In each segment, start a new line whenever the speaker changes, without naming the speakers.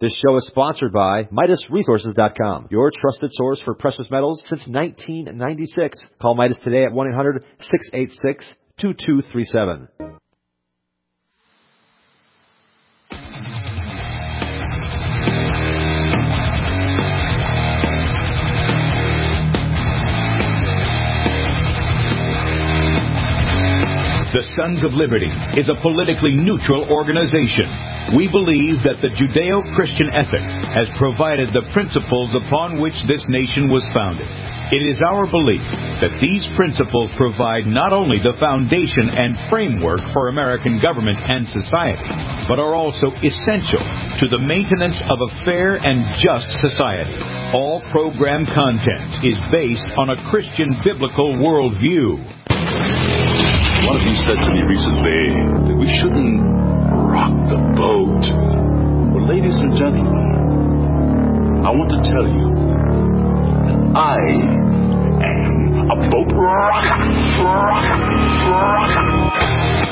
This show is sponsored by MidasResources.com, your trusted source for precious metals since 1996. Call Midas today at 1-800-686-2237.
The Sons of Liberty is a politically neutral organization. We believe that the Judeo-Christian ethic has provided the principles upon which this nation was founded. It is our belief that these principles provide not only the foundation and framework for American government and society, but are also essential to the maintenance of a fair and just society. All program content is based on a Christian biblical worldview.
One of you said to me recently that we shouldn't rock the boat. Well, ladies and gentlemen, I want to tell you that I am a boat rocker.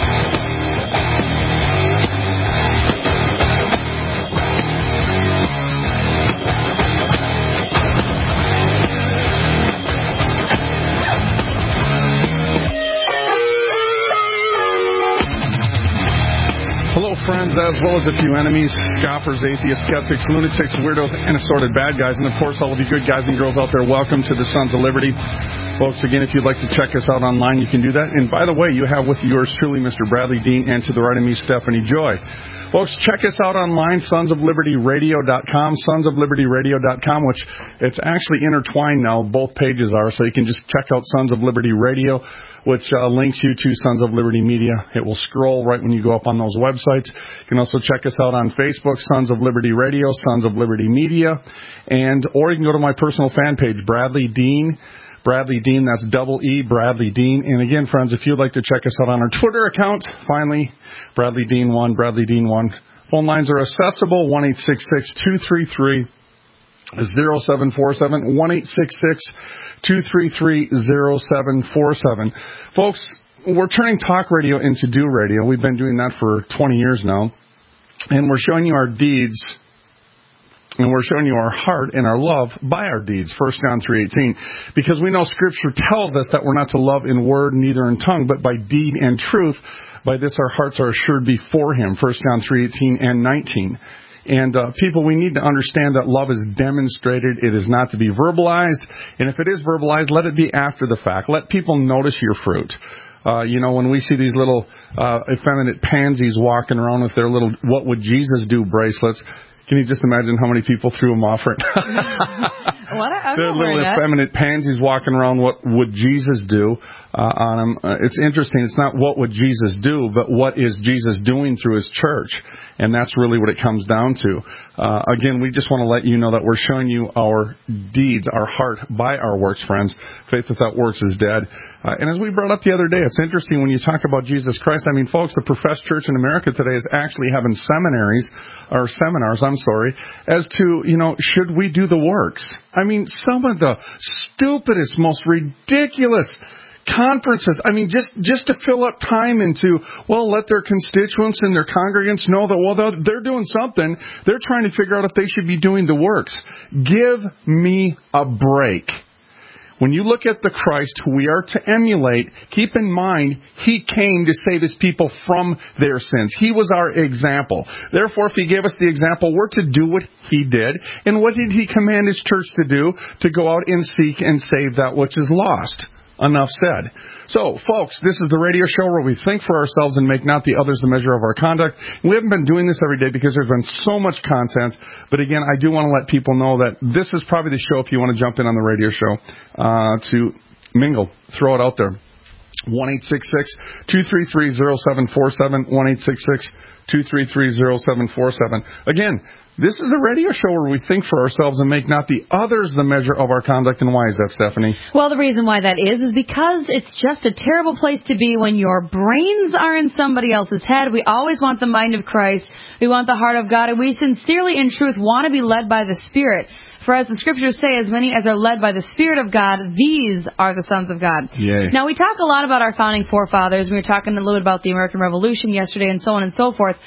Hello, friends, as well as a few enemies, scoffers, atheists, skeptics, lunatics, weirdos, and assorted bad guys. And, of course, all of you good guys and girls out there, welcome to the Sons of Liberty. Folks, again, if you'd like to check us out online, you can do that. And, by the way, you have with yours truly, Mr. Bradley Dean, and to the right of me, Stephanie Joy. Folks, check us out online, sonsoflibertyradio.com, sonsoflibertyradio.com, which it's actually intertwined now. Both pages are, so you can just check out Sons of Liberty Radio, which links you to Sons of Liberty Media. It will scroll right when you go up on those websites. You can also check us out on Facebook, Sons of Liberty Radio, Sons of Liberty Media, or you can go to my personal fan page, Bradley Dean. Bradley Dean, that's double E, Bradley Dean. And again, friends, if you'd like to check us out on our Twitter account, finally, Bradley Dean 1, Bradley Dean 1. Phone lines are accessible, 1-866-233-0747, 1-866-233-0747. Folks, we're turning talk radio into do radio. We've been doing that for 20 years now. And we're showing you our deeds, and we're showing you our heart and our love by our deeds, 1 John 3:18. Because we know Scripture tells us that we're not to love in word, neither in tongue, but by deed and truth. By this our hearts are assured before Him, 1 John 3:18 and 19. And people, we need to understand that love is demonstrated. It is not to be verbalized. And if it is verbalized, let it be after the fact. Let people notice your fruit. When we see these little effeminate pansies walking around with their little "What Would Jesus Do" bracelets, can you just imagine how many people threw them off? They're little effeminate pansies walking around. What would Jesus do on them? It's interesting. It's not what would Jesus do, but what is Jesus doing through His church? And that's really what it comes down to. Again, we just want to let you know that we're showing you our deeds, our heart, by our works, friends. Faith without works is dead. And as we brought up the other day, it's interesting when you talk about Jesus Christ. I mean, folks, the professed church in America today is actually having seminars, as to, should we do the works? I mean, some of the stupidest, most ridiculous conferences. I mean, just to fill up time into, let their constituents and their congregants know that, they're doing something. They're trying to figure out if they should be doing the works. Give me a break. When you look at the Christ who we are to emulate, keep in mind, He came to save His people from their sins. He was our example. Therefore, if He gave us the example, we're to do what He did. And what did He command His church to do? To go out and seek and save that which is lost. Enough said. So, folks, this is the radio show where we think for ourselves and make not the others the measure of our conduct. We haven't been doing this every day because there's been so much content. But again, I do want to let people know that this is probably the show if you want to jump in on the radio show to mingle. Throw it out there. 1-866-233-0747, 1-866-233-0747. Again, this is a radio show where we think for ourselves and make not the others the measure of our conduct. And why is that, Stephanie?
Well, the reason why that is because it's just a terrible place to be when your brains are in somebody else's head. We always want the mind of Christ. We want the heart of God. And we sincerely, in truth, want to be led by the Spirit. For as the Scriptures say, as many as are led by the Spirit of God, these are the sons of God.
Yay.
Now, we talk a lot about our founding forefathers. We were talking a little bit about the American Revolution yesterday and so on and so forth.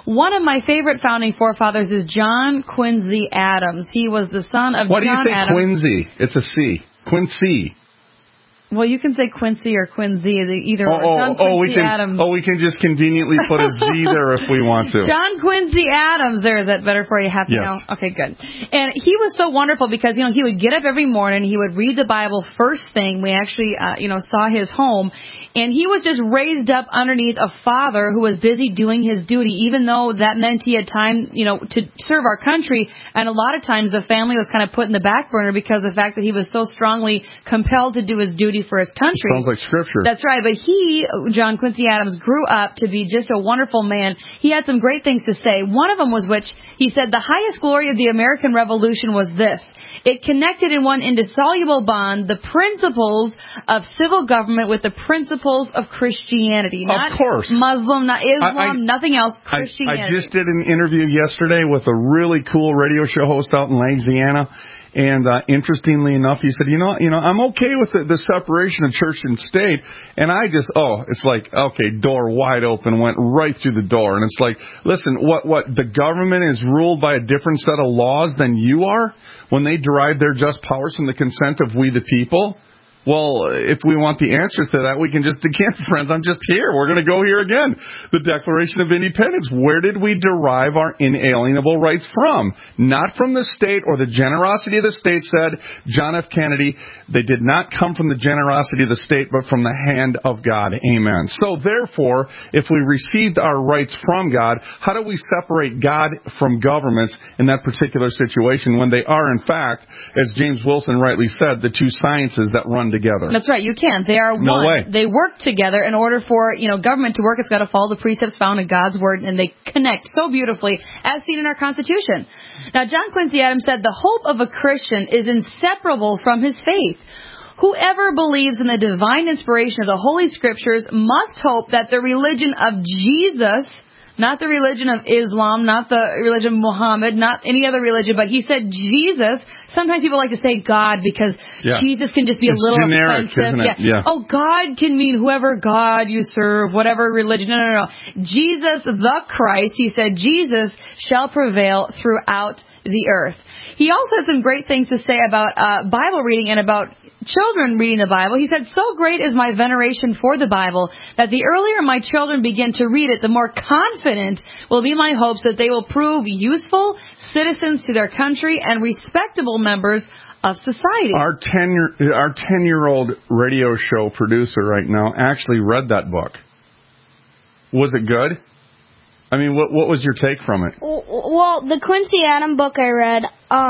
One of my favorite founding forefathers is John Quincy Adams. He was the son of
What
John
do you say,
Adams.
Quincy? It's a C. Quincy.
Well, you can say Quincy or Quincy, either or. John Quincy Adams.
We can just conveniently put a Z there if we want to.
John Quincy Adams. There, is that better for you? Happy now? Okay, good. And he was so wonderful because, he would get up every morning. He would read the Bible first thing. We actually, saw his home. And he was just raised up underneath a father who was busy doing his duty, even though that meant he had time, to serve our country. And a lot of times the family was kind of put in the back burner because of the fact that he was so strongly compelled to do his duty for his country.
Sounds like scripture.
That's right. But John Quincy Adams, grew up to be just a wonderful man. He had some great things to say. One of them was which he said, the highest glory of the American Revolution was this. It connected in one indissoluble bond the principles of civil government with the principles of Christianity. Not
of course.
Muslim, not Islam, nothing else, Christianity.
I just did an interview yesterday with a really cool radio show host out in Louisiana. And interestingly enough, he said, I'm okay with the separation of church and state. And I just, it's like, okay, door wide open, went right through the door. And it's like, listen, what the government is ruled by a different set of laws than you are when they derive their just powers from the consent of we the people. Well, if we want the answers to that, we can just, again, friends, I'm just here. We're going to go here again. The Declaration of Independence. Where did we derive our inalienable rights from? Not from the state or the generosity of the state, said John F. Kennedy. They did not come from the generosity of the state, but from the hand of God. Amen. So therefore, if we received our rights from God, how do we separate God from governments in that particular situation when they are, in fact, as James Wilson rightly said, the two sciences that run together?
That's right. You can't. They are one.
No way.
They work together. In order for, government to work, it's got to follow the precepts found in God's Word, and they connect so beautifully, as seen in our Constitution. Now, John Quincy Adams said, the hope of a Christian is inseparable from his faith. Whoever believes in the divine inspiration of the Holy Scriptures must hope that the religion of Jesus, not the religion of Islam, not the religion of Muhammad, not any other religion, but he said Jesus. Sometimes people like to say God because Jesus can just be a little
generic,
offensive.
isn't it? Yeah.
Oh, God can mean whoever God you serve, whatever religion. No. Jesus the Christ, he said, Jesus shall prevail throughout the earth. He also had some great things to say about Bible reading and about children reading the Bible. He said, so great is my veneration for the Bible that the earlier my children begin to read it, the more confident will be my hopes that they will prove useful citizens to their country and respectable members of society.
Our 10-year-old radio show producer right now actually read that book. Was it good? I mean, what was your take from it?
Well, the Quincy Adams book I read,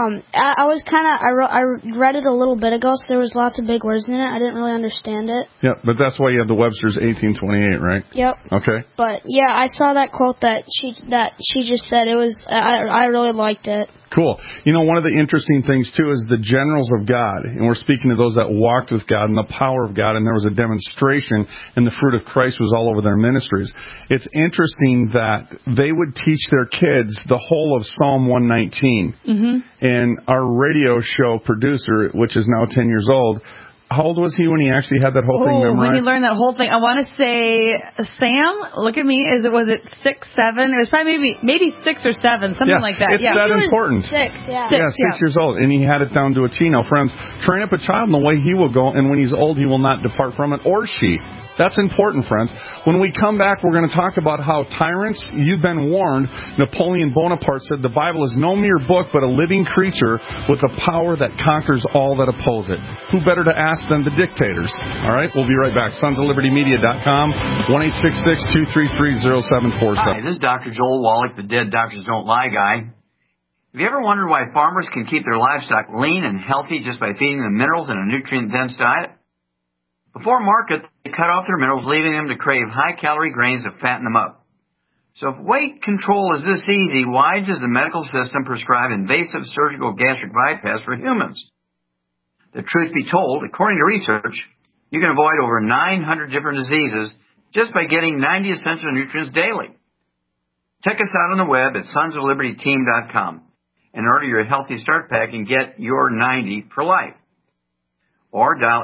I read it a little bit ago, so there was lots of big words in it. I didn't really understand it.
Yeah, but that's why you have the Webster's 1828, right?
Yep.
Okay.
But yeah, I saw that quote that she just said. It was I really liked it.
Cool. One of the interesting things, too, is the generals of God. And we're speaking to those that walked with God and the power of God. And there was a demonstration, and the fruit of Christ was all over their ministries. It's interesting that they would teach their kids the whole of Psalm 119. Mm-hmm. And our radio show producer, which is now 10 years old, how old was he when he actually had that whole thing memorized?
When he learned that whole thing, I want to say, Sam, look at me. Was it 6, 7? It was probably maybe 6 or 7, something like that.
It's that important.
6, yeah.
6 years old, and he had it down to a T. Now, friends, train up a child in the way he will go, and when he's old, he will not depart from it, or she. That's important, friends. When we come back, we're going to talk about how tyrants, you've been warned. Napoleon Bonaparte said the Bible is no mere book, but a living creature with a power that conquers all that oppose it. Who better to ask than the dictators? All right, we'll be right back. SonsOfLibertyMedia.com, 1-866-233-0747.
Hi, this is Dr. Joel Wallach, the Dead Doctors Don't Lie guy. Have you ever wondered why farmers can keep their livestock lean and healthy just by feeding them minerals in a nutrient-dense diet? Before market, they cut off their minerals, leaving them to crave high-calorie grains to fatten them up. So if weight control is this easy, why does the medical system prescribe invasive surgical gastric bypass for humans? The truth be told, according to research, you can avoid over 900 different diseases just by getting 90 essential nutrients daily. Check us out on the web at sonsoflibertyteam.com and order your Healthy Start Pack and get your 90 for life. Or dial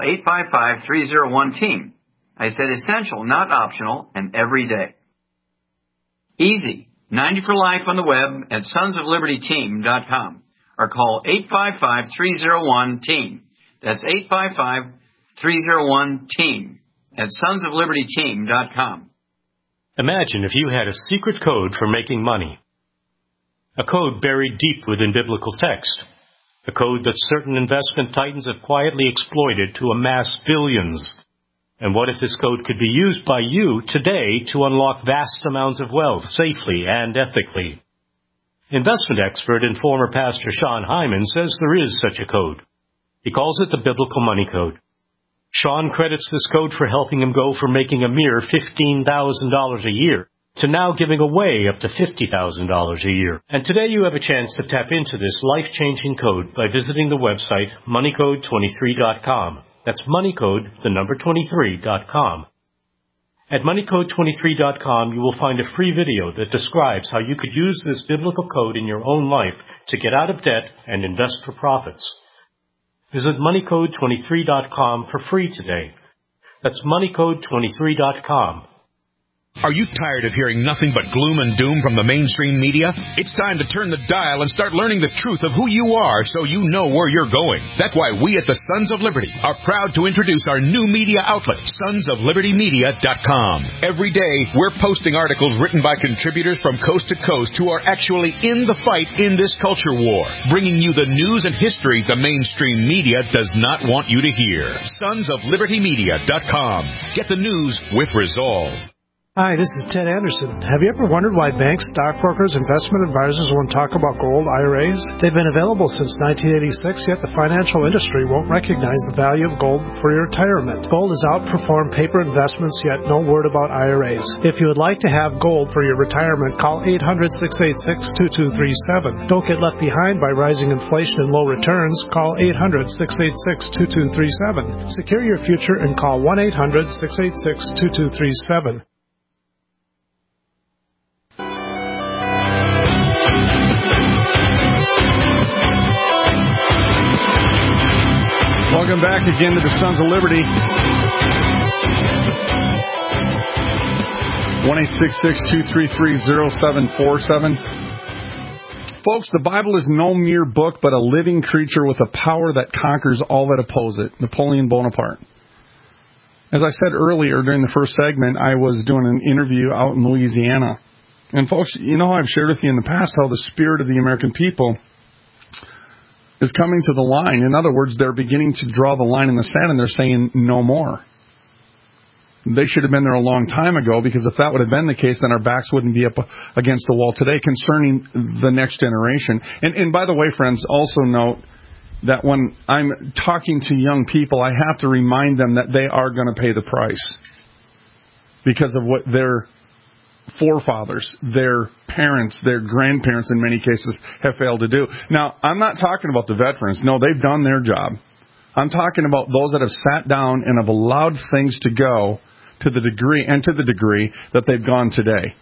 855-301-TEAM. I said essential, not optional, and every day. Easy. 90 for life on the web at sonsoflibertyteam.com or call 855-301-TEAM. That's 855-301-TEAM at sonsoflibertyteam.com.
Imagine if you had a secret code for making money. A code buried deep within biblical text. A code that certain investment titans have quietly exploited to amass billions. And what if this code could be used by you today to unlock vast amounts of wealth safely and ethically? Investment expert and former pastor Sean Hyman says there is such a code. He calls it the Biblical Money Code. Sean credits this code for helping him go from making a mere $15,000 a year to now giving away up to $50,000 a year. And today you have a chance to tap into this life-changing code by visiting the website moneycode23.com. That's moneycode, the number 23.com. At moneycode23.com, you will find a free video that describes how you could use this biblical code in your own life to get out of debt and invest for profits. Visit moneycode23.com for free today. That's moneycode23.com.
Are you tired of hearing nothing but gloom and doom from the mainstream media? It's time to turn the dial and start learning the truth of who you are so you know where you're going. That's why we at the Sons of Liberty are proud to introduce our new media outlet, sonsoflibertymedia.com. Every day, we're posting articles written by contributors from coast to coast who are actually in the fight in this culture war, bringing you the news and history the mainstream media does not want you to hear. Sonsoflibertymedia.com. Get the news with resolve.
Hi, this is Ted Anderson. Have you ever wondered why banks, stockbrokers, investment advisors won't talk about gold IRAs? They've been available since 1986, yet the financial industry won't recognize the value of gold for your retirement. Gold has outperformed paper investments, yet no word about IRAs. If you would like to have gold for your retirement, call 800-686-2237. Don't get left behind by rising inflation and low returns. Call 800-686-2237. Secure your future and call 1-800-686-2237.
Welcome back again to the Sons of Liberty. 1-866-233-0747. Folks, the Bible is no mere book, but a living creature with a power that conquers all that oppose it. Napoleon Bonaparte. As I said earlier during the first segment, I was doing an interview out in Louisiana. And folks, you know how I've shared with you in the past how the spirit of the American people is coming to the line. In other words, they're beginning to draw the line in the sand, and they're saying no more. They should have been there a long time ago, because if that would have been the case, then our backs wouldn't be up against the wall today concerning the next generation. And by the way, friends, also note that when I'm talking to young people, I have to remind them that they are going to pay the price because of what their forefathers, their parents, their grandparents in many cases have failed to do. Now, I'm not talking about the veterans. No, they've done their job. I'm talking about those that have sat down and have allowed things to go to the degree that they've gone today.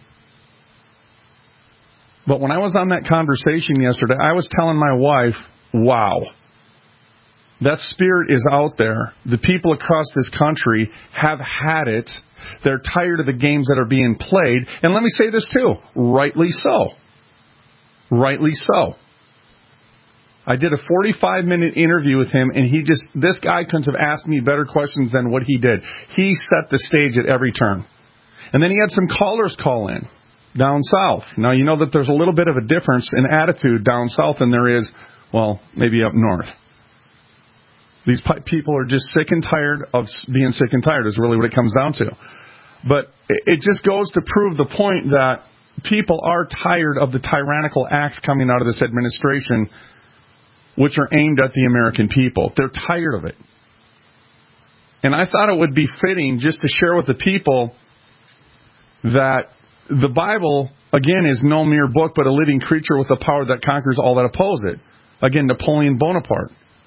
But when I was on that conversation yesterday, I was telling my wife, wow, that spirit is out there. The people across this country have had it. They're tired of the games that are being played. And let me say this too, rightly so. Rightly so. I did a 45-minute interview with him, and this guy couldn't have asked me better questions than what he did. He set the stage at every turn. And then he had some callers call in down south. Now, you know that there's a little bit of a difference in attitude down south than there is, well, maybe up north. These people are just sick and tired of being sick and tired is really what it comes down to. But it just goes to prove the point that people are tired of the tyrannical acts coming out of this administration, which are aimed at the American people. They're tired of it. And I thought it would be fitting just to share with the people that the Bible, again, is no mere book, but a living creature with a power that conquers all that oppose it. Again, Napoleon Bonaparte.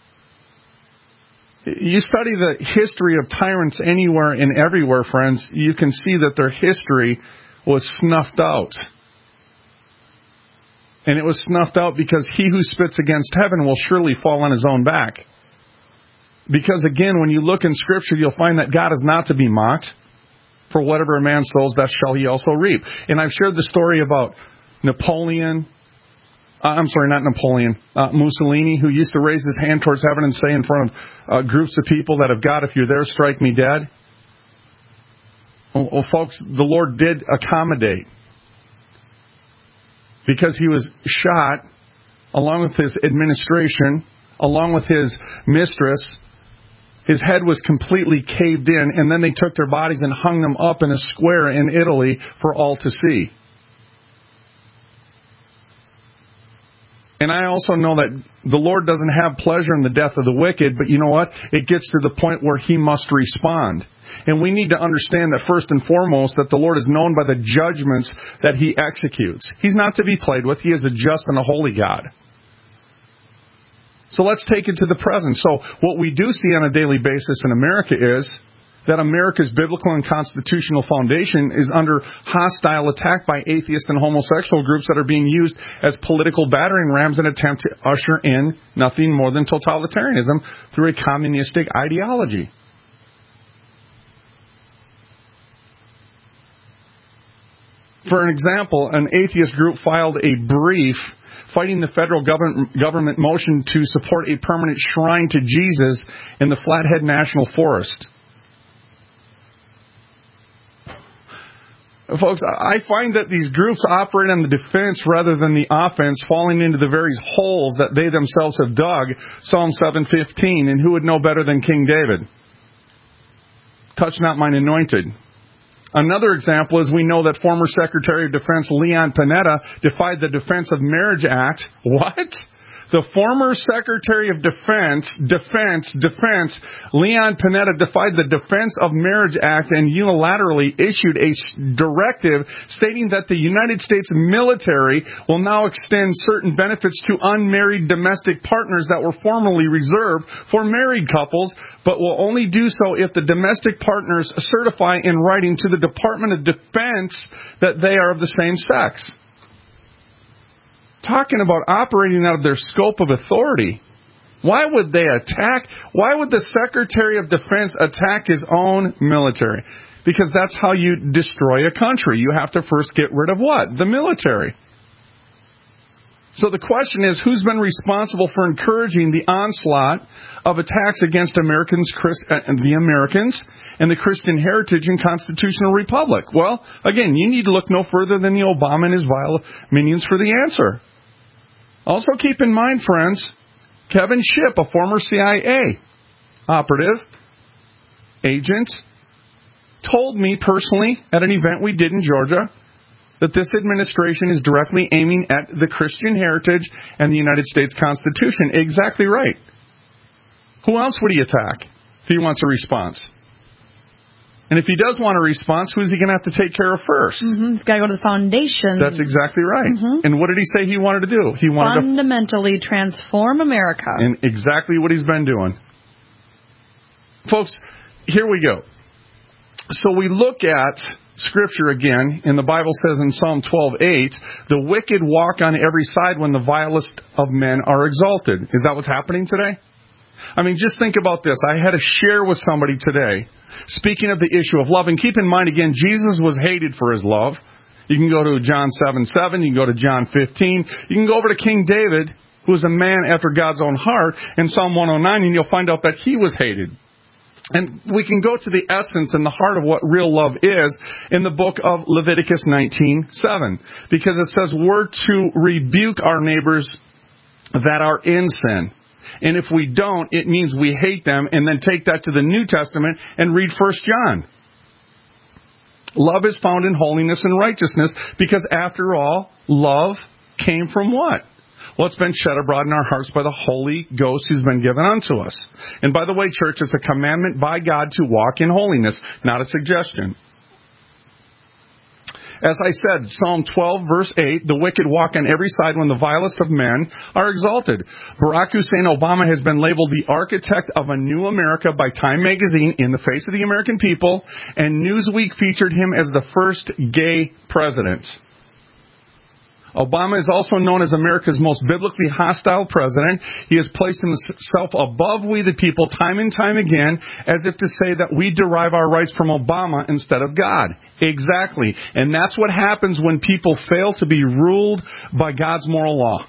You study the history of tyrants anywhere and everywhere, friends, you can see that their history was snuffed out. And it was snuffed out because he who spits against heaven will surely fall on his own back. Because again, when you look in Scripture, you'll find that God is not to be mocked. For whatever a man sows, that shall he also reap. And I've shared the story about Mussolini, who used to raise his hand towards heaven and say in front of groups of people that have God, if you're there, strike me dead. Well, folks, the Lord did accommodate. Because he was shot, along with his administration, along with his mistress, his head was completely caved in, and then they took their bodies and hung them up in a square in Italy for all to see. And I also know that the Lord doesn't have pleasure in the death of the wicked, but you know what? It gets to the point where he must respond. And we need to understand that first and foremost, that the Lord is known by the judgments that he executes. He's not to be played with. He is a just and a holy God. So let's take it to the present. So what we do see on a daily basis in America is that America's biblical and constitutional foundation is under hostile attack by atheist and homosexual groups that are being used as political battering rams in an attempt to usher in nothing more than totalitarianism through a communistic ideology. For an example, an atheist group filed a brief fighting the federal government motion to support a permanent shrine to Jesus in the Flathead National Forest. Folks, I find that these groups operate on the defense rather than the offense, falling into the very holes that they themselves have dug. Psalm 7:15, and who would know better than King David? Touch not mine anointed. Another example is we know that former Secretary of Defense Leon Panetta defied the Defense of Marriage Act. What? The former Secretary of Defense, Leon Panetta defied the Defense of Marriage Act and unilaterally issued a directive stating that the United States military will now extend certain benefits to unmarried domestic partners that were formerly reserved for married couples, but will only do so if the domestic partners certify in writing to the Department of Defense that they are of the same sex. Talking about operating out of their scope of authority. Why would they attack? Why would the Secretary of Defense attack his own military? Because that's how you destroy a country. You have to first get rid of what? The military. So the question is, who's been responsible for encouraging the onslaught of attacks against the Americans and the Christian heritage and constitutional republic? Well, again, you need to look no further than the Obama and his vile minions for the answer. Also keep in mind, friends, Kevin Shipp, a former CIA operative, agent, told me personally at an event we did in Georgia that this administration is directly aiming at the Christian heritage and the United States Constitution. Exactly right. Who else would he attack if he wants a response? And if he does want a response, who's he going to have to take care of first?
He's got to go to the foundation.
That's exactly right. And what did he say he wanted to do? He wanted
fundamentally transform America.
And exactly what he's been doing. Folks, here we go. So we look at Scripture again, and the Bible says in Psalm 12:8, the wicked walk on every side when the vilest of men are exalted. Is that what's happening today? I mean, just think about this. I had to share with somebody today, speaking of the issue of love. And keep in mind, again, Jesus was hated for his love. You can go to John 7:7. You can go to John 15. You can go over to King David, who was a man after God's own heart, in Psalm 109, and you'll find out that he was hated. And we can go to the essence and the heart of what real love is in the book of Leviticus 19:7. Because it says we're to rebuke our neighbors that are in sin. And if we don't, it means we hate them, and then take that to the New Testament and read 1 John. Love is found in holiness and righteousness, because after all, love came from what? Well, it's been shed abroad in our hearts by the Holy Ghost who's been given unto us. And by the way, church, it's a commandment by God to walk in holiness, not a suggestion. As I said, Psalm 12, verse 8, the wicked walk on every side when the vilest of men are exalted. Barack Hussein Obama has been labeled the architect of a new America by Time magazine in the face of the American people, and Newsweek featured him as the first gay president. Obama is also known as America's most biblically hostile president. He has placed himself above we the people time and time again, as if to say that we derive our rights from Obama instead of God. Exactly. And that's what happens when people fail to be ruled by God's moral law.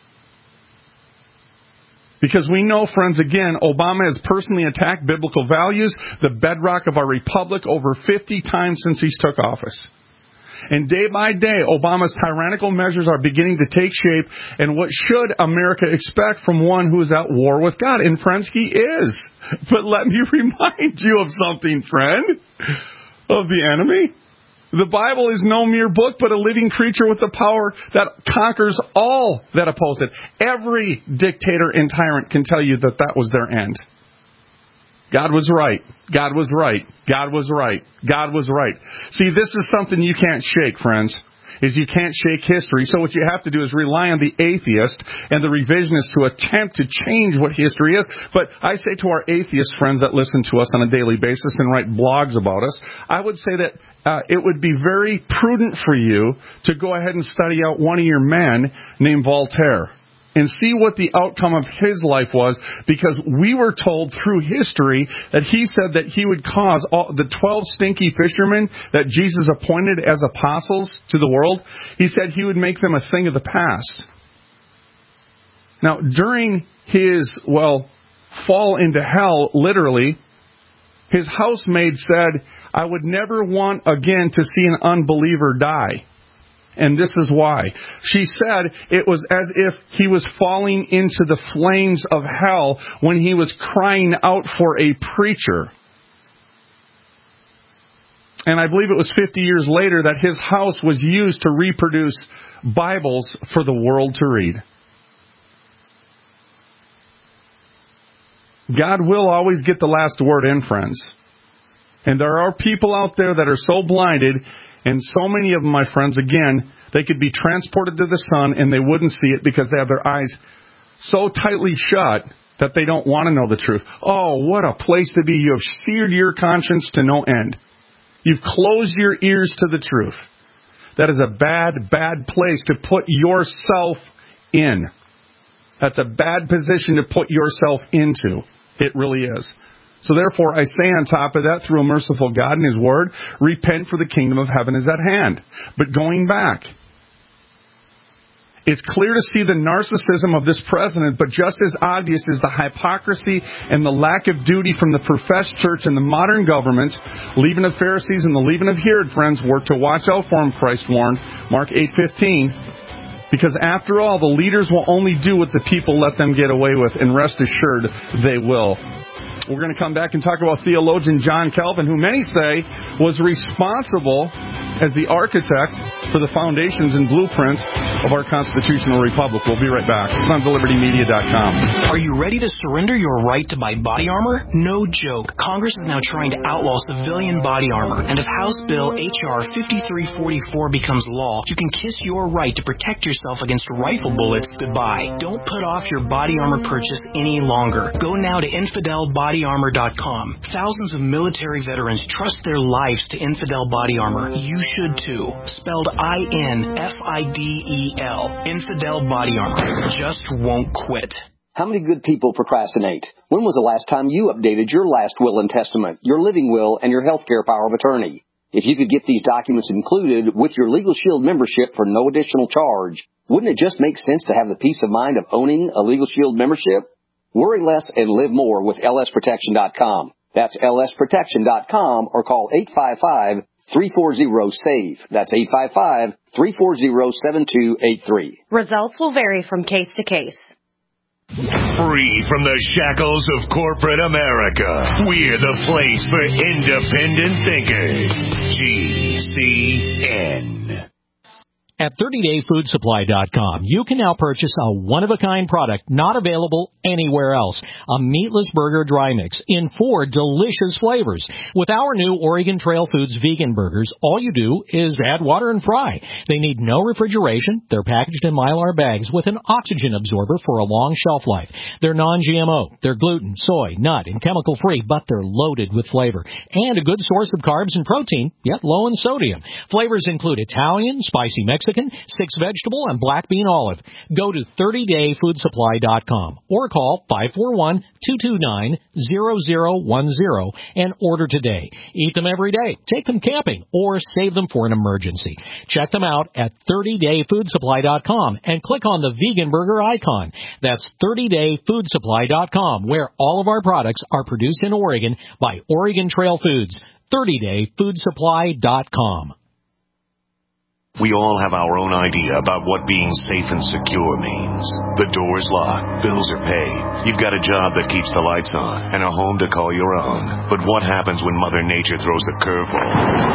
Because we know, friends, again, Obama has personally attacked biblical values, the bedrock of our republic, over 50 times since he's took office. And day by day, Obama's tyrannical measures are beginning to take shape. And what should America expect from one who is at war with God? And friends, he is. But let me remind you of something, friend, of the enemy. The Bible is no mere book, but a living creature with the power that conquers all that oppose it. Every dictator and tyrant can tell you that that was their end. God was right. God was right. God was right. God was right. See, this is something you can't shake, friends, is you can't shake history. So what you have to do is rely on the atheist and the revisionist to attempt to change what history is. But I say to our atheist friends that listen to us on a daily basis and write blogs about us, I would say that it would be very prudent for you to go ahead and study out one of your men named Voltaire and see what the outcome of his life was, because we were told through history that he said that he would cause all the 12 stinky fishermen that Jesus appointed as apostles to the world, he said he would make them a thing of the past. Now, during his, fall into hell, literally, his housemaid said, "I would never want again to see an unbeliever die." And this is why. She said it was as if he was falling into the flames of hell when he was crying out for a preacher. And I believe it was 50 years later that his house was used to reproduce Bibles for the world to read. God will always get the last word in, friends. And there are people out there that are so blinded. And so many of them, my friends, again, they could be transported to the sun and they wouldn't see it because they have their eyes so tightly shut that they don't want to know the truth. Oh, what a place to be. You have seared your conscience to no end. You've closed your ears to the truth. That is a bad, bad place to put yourself in. That's a bad position to put yourself into. It really is. So therefore, I say on top of that, through a merciful God and His Word, repent, for the kingdom of heaven is at hand. But going back, it's clear to see the narcissism of this president, but just as obvious is the hypocrisy and the lack of duty from the professed church and the modern government. Leaven of Pharisees and the leaven of Herod, friends, were to watch out for him, Christ warned, Mark 8:15. Because after all, the leaders will only do what the people let them get away with, and rest assured they will. We're going to come back and talk about theologian John Calvin, who many say was responsible as the architect for the foundations and blueprint of our constitutional republic. We'll be right back. SonsOfLibertyMedia.com.
Are you ready to surrender your right to buy body armor? No joke. Congress is now trying to outlaw civilian body armor. And if House Bill H.R. 5344 becomes law, you can kiss your right to protect yourself against rifle bullets goodbye. Don't put off your body armor purchase any longer. Go now to InfidelBodyArmor.com. Thousands of military veterans trust their lives to Infidel Body Armor. You should too. Spelled INFIDEL. Infidel Body Armor. Just won't quit.
How many good people procrastinate? When was the last time you updated your last will and testament, your living will, and your healthcare power of attorney? If you could get these documents included with your Legal Shield membership for no additional charge, wouldn't it just make sense to have the peace of mind of owning a Legal Shield membership? Worry less and live more with lsprotection.com. That's lsprotection.com, or call 855-340-SAVE. That's 855-340-7283.
Results will vary from case to case.
Free from the shackles of corporate America, we're the place for independent thinkers. GCN.
At 30dayfoodsupply.com, you can now purchase a one-of-a-kind product not available anywhere else. A meatless burger dry mix in 4 delicious flavors. With our new Oregon Trail Foods vegan burgers, all you do is add water and fry. They need no refrigeration. They're packaged in Mylar bags with an oxygen absorber for a long shelf life. They're non-GMO. They're gluten, soy, nut, and chemical-free, but they're loaded with flavor. And a good source of carbs and protein, yet low in sodium. Flavors include Italian, spicy Mexican, Mexican, 6 vegetable, and black bean olive. Go to 30dayfoodsupply.com or call 541-229-0010 and order today. Eat them every day, take them camping, or save them for an emergency. Check them out at 30dayfoodsupply.com and click on the vegan burger icon. That's 30dayfoodsupply.com, where all of our products are produced in Oregon by Oregon Trail Foods. 30dayfoodsupply.com.
We all have our own idea about what being safe and secure means. The door's locked, bills are paid, you've got a job that keeps the lights on, and a home to call your own. But what happens when Mother Nature throws a curveball?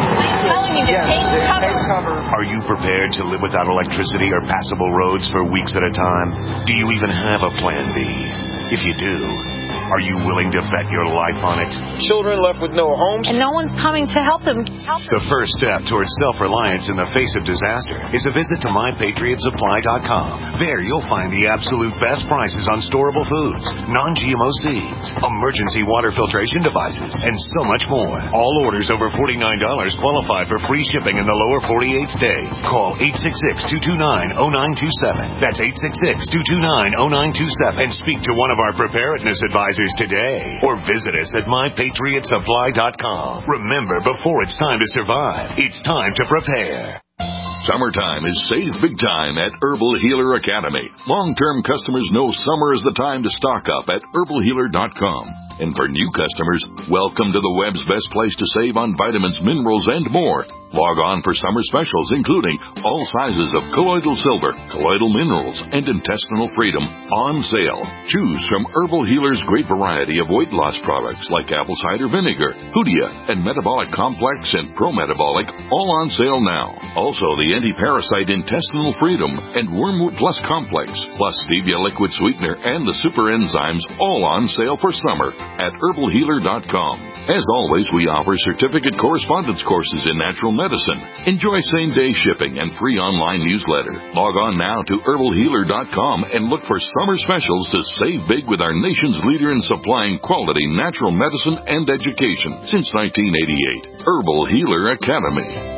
Are you prepared to live without electricity or passable roads for weeks at a time? Do you even have a plan B? If you do, are you willing to bet your life on it?
Children left with no homes.
And no one's coming to help them.
The first step towards self-reliance in the face of disaster is a visit to MyPatriotSupply.com. There you'll find the absolute best prices on storable foods, non-GMO seeds, emergency water filtration devices, and so much more. All orders over $49 qualify for free shipping in the lower 48 states. Call 866-229-0927. That's 866-229-0927 and speak to one of our preparedness advisors today, or visit us at MyPatriotSupply.com. Remember, before it's time to survive, it's time to prepare.
Summertime is save big time at Herbal Healer Academy. Long-term customers know summer is the time to stock up at herbalhealer.com. And for new customers, welcome to the web's best place to save on vitamins, minerals, and more. Log on for summer specials, including all sizes of colloidal silver, colloidal minerals, and intestinal freedom on sale. Choose from Herbal Healer's great variety of weight loss products like apple cider vinegar, Hoodia, and Metabolic Complex and Pro-Metabolic, all on sale now. Also, the anti-parasite intestinal freedom and Wormwood Plus Complex, plus Stevia liquid sweetener and the super enzymes, all on sale for summer at herbalhealer.com. As always, we offer certificate correspondence courses in natural medicine. Enjoy same-day shipping and free online newsletter. Log on now to herbalhealer.com and look for summer specials to save big with our nation's leader in supplying quality natural medicine and education since 1988. Herbal Healer Academy.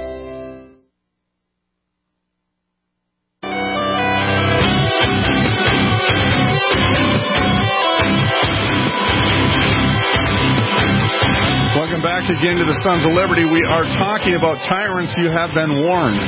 Back again to the Sons of Liberty. We are talking about tyrants. You have been warned.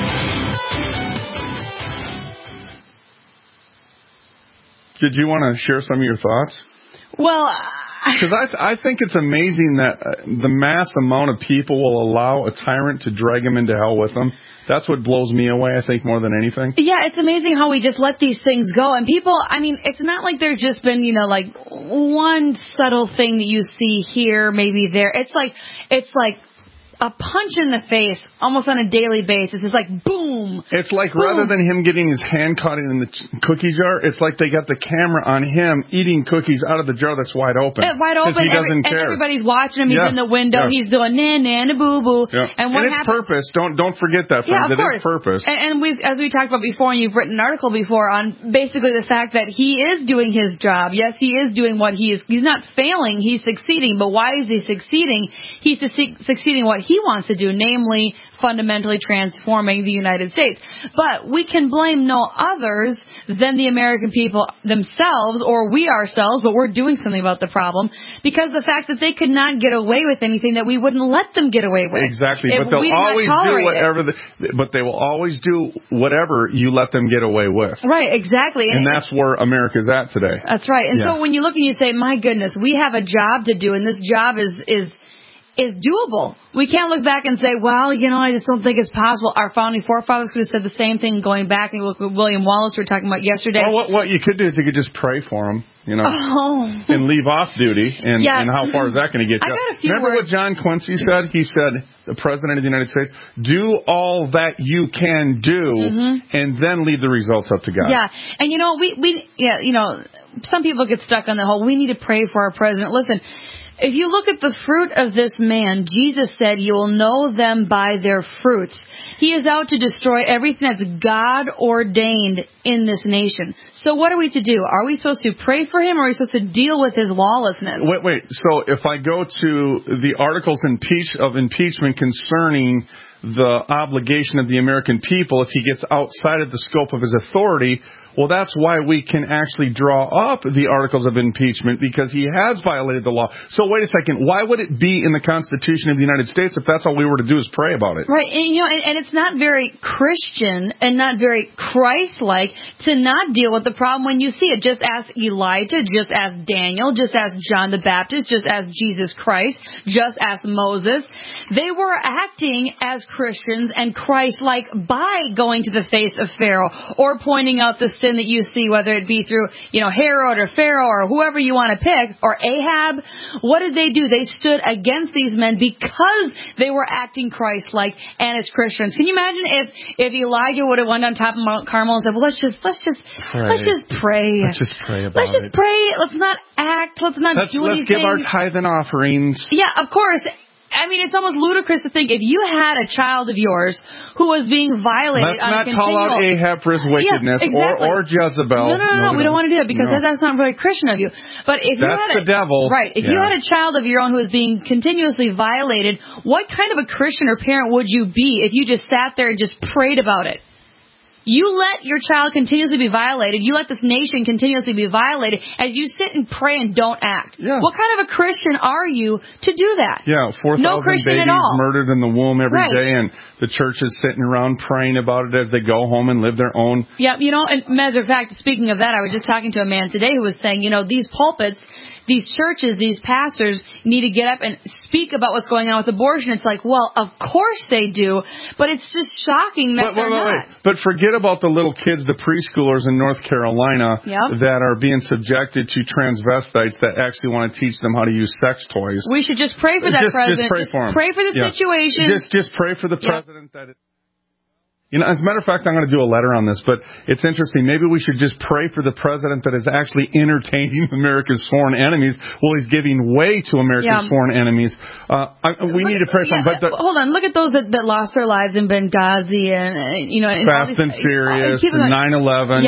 Did you want to share some of your thoughts?
Well,
because I think it's amazing that the mass amount of people will allow a tyrant to drag them into hell with them. That's what blows me away, I think, more than anything.
Yeah, it's amazing how we just let these things go. And people, I mean, it's not like there's just been, like one subtle thing that you see here, maybe there. It's like a punch in the face almost on a daily basis. It's like, boom.
It's like
boom.
Rather than him getting his hand caught in the cookie jar, it's like they got the camera on him eating cookies out of the jar that's wide open.
Wide open.
He doesn't care.
And everybody's watching him. He's in the window. Yeah. He's doing boo-boo.
Yeah.
And what
it's
happens?
Purpose. Don't forget that, friends.
Yeah, of course.
It is purpose.
And as we talked about before, and you've written an article before on basically the fact that he is doing his job. Yes, he is doing what he is. He's not failing. He's succeeding. But why is he succeeding? He's succeeding what he wants to do, namely fundamentally transforming the United States. But we can blame no others than the American people themselves, or we ourselves, but we're doing something about the problem, because the fact that they could not get away with anything that we wouldn't let them get away with.
Exactly. But they'll always do whatever but they will always do whatever you let them get away with.
Right, exactly.
And that's where America's at today.
That's right. And so when you look and you say, my goodness, we have a job to do, and this job is doable. We can't look back and say, well, I just don't think it's possible. Our founding forefathers could have said the same thing going back. And look what William Wallace we were talking about yesterday.
Well, what you could do is you could just pray for him, and leave off duty. And how far is that going to get you?
I got a few
Remember
words.
what John Quincy said? He said, the President of the United States, do all that you can do, and then leave the results up to God.
Yeah. And, some people get stuck on the whole, we need to pray for our president. Listen, If you look at the fruit of this man, Jesus said, you will know them by their fruits. He is out to destroy everything that's God ordained in this nation. So what are we to do? Are we supposed to pray for him, or are we supposed to deal with his lawlessness?
Wait. So if I go to the articles of impeachment concerning the obligation of the American people, if he gets outside of the scope of his authority, well, that's why we can actually draw up the articles of impeachment, because he has violated the law. So wait a second. Why would it be in the Constitution of the United States if that's all we were to do is pray about it?
Right. And it's not very Christian and not very Christ-like to not deal with the problem when you see it. Just ask Elijah, just ask Daniel, just ask John the Baptist, just ask Jesus Christ, just ask Moses. They were acting as Christians and Christ-like by going to the face of Pharaoh or pointing out the sin that you see, whether it be through, Herod or Pharaoh or whoever you want to pick, or Ahab. What did they do? They stood against these men because they were acting Christ-like and as Christians. Can you imagine if Elijah would have went on top of Mount Carmel and said, well, let's just pray.
Let's just pray about it.
Let's just pray. Let's not act. Let's not do anything.
Let's give our tithe and offerings.
Yeah, of course. I mean, it's almost ludicrous to think if you had a child of yours who was being violated on a continual... Let's not call out
Ahab for his wickedness, or Jezebel.
No, we don't want to do that because that's not very Christian of you. But if you had
the devil.
Right. If you had a child of your own who was being continuously violated, what kind of a Christian or parent would you be if you just sat there and just prayed about it? You let your child continuously be violated. You let this nation continuously be violated as you sit and pray and don't act.
Yeah.
What kind of a Christian are you to do that?
Yeah, 4,000 babies murdered in the womb every day, and the church is sitting around praying about it as they go home and live their own.
Yeah, and matter of fact, speaking of that, I was just talking to a man today who was saying, these pulpits, these churches, these pastors need to get up and speak about what's going on with abortion. It's like, well, of course they do, but it's just shocking that they're not.
But forget about the little kids, the preschoolers in North Carolina that are being subjected to transvestites that actually want to teach them how to use sex toys.
We should just pray for that president.
Just pray for him.
Pray for the situation.
Just pray for the president that as a matter of fact, I'm going to do a letter on this, but it's interesting. Maybe we should just pray for the president that is actually entertaining America's foreign enemies while he's giving way to America's foreign enemies. We need to pray for him. But
hold on. Look at those that lost their lives in Benghazi and
Fast and Furious, 9/11.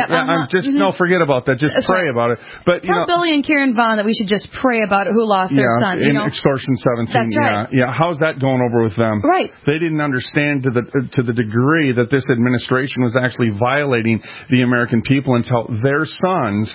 Forget about that. Just pray about it. But
tell Billy and Karen Vaughn that we should just pray about it, who lost their son.
In Extortion 17.
That's right.
Yeah. How's that going over with them?
Right.
They didn't understand to the degree that this administration was actually violating the American people until their sons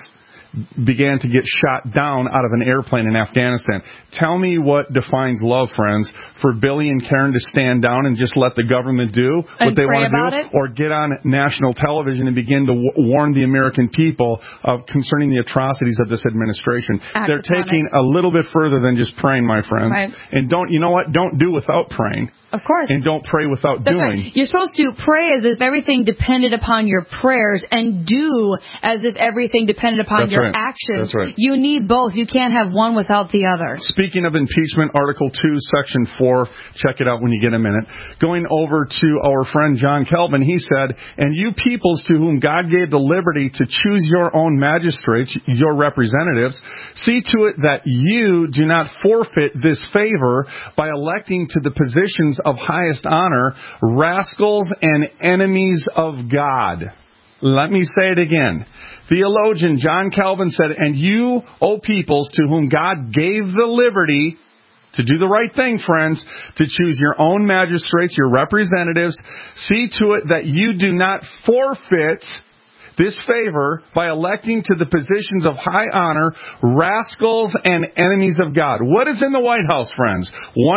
began to get shot down out of an airplane in Afghanistan. Tell me what defines love, friends, for Billy and Karen to stand down and just let the government do what they want to do, or get on national television and begin to warn the American people concerning the atrocities of this administration. They're taking a little bit further than just praying, my friends.
Right.
And don't do without praying.
Of course.
And don't pray without doing.
Right. You're supposed to pray as if everything depended upon your prayers, and do as if everything depended upon your actions.
That's right.
You need both. You can't have one without the other.
Speaking of impeachment, Article 2, Section 4, check it out when you get a minute. Going over to our friend John Calvin, he said, "And you peoples to whom God gave the liberty to choose your own magistrates, your representatives, see to it that you do not forfeit this favor by electing to the positions of highest honor rascals and enemies of God." Let me say it again. Theologian John Calvin said, "And you, O peoples, to whom God gave the liberty to do the right thing, friends, to choose your own magistrates, your representatives, see to it that you do not forfeit this favor by electing to the positions of high honor rascals and enemies of God." What is in the White House, friends?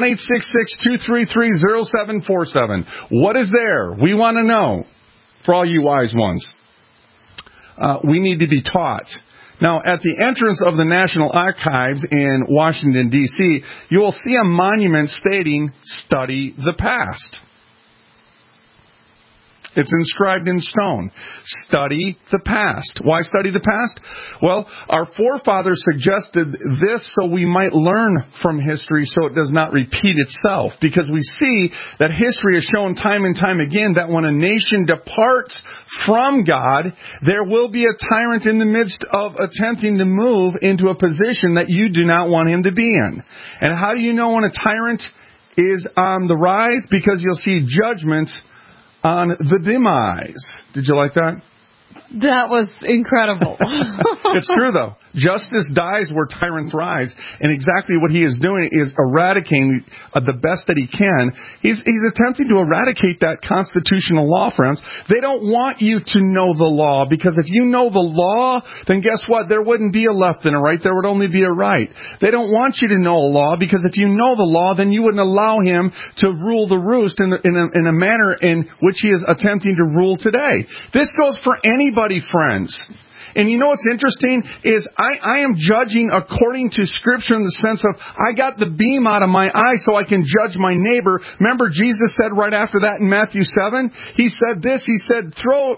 1-866-233-0747. What is there? We want to know. For all you wise ones. We need to be taught. Now, at the entrance of the National Archives in Washington, D.C., you will see a monument stating, "Study the Past." It's inscribed in stone. Study the past. Why study the past? Well, our forefathers suggested this so we might learn from history so it does not repeat itself. Because we see that history has shown time and time again that when a nation departs from God, there will be a tyrant in the midst of attempting to move into a position that you do not want him to be in. And how do you know when a tyrant is on the rise? Because you'll see judgments on the demise. Did you like that?
That was incredible.
It's true, though. Justice dies where tyrant rise, and exactly what he is doing is eradicating the best that he can. He's attempting to eradicate that constitutional law, friends. They don't want you to know the law, because if you know the law, then guess what? There wouldn't be a left and a right. There would only be a right. They don't want you to know a law, because if you know the law, then you wouldn't allow him to rule the roost in a manner in which he is attempting to rule today. This goes for anybody, friends. And you know what's interesting is I am judging according to Scripture in the sense of I got the beam out of my eye so I can judge my neighbor. Remember Jesus said right after that in Matthew 7? He said this, he said,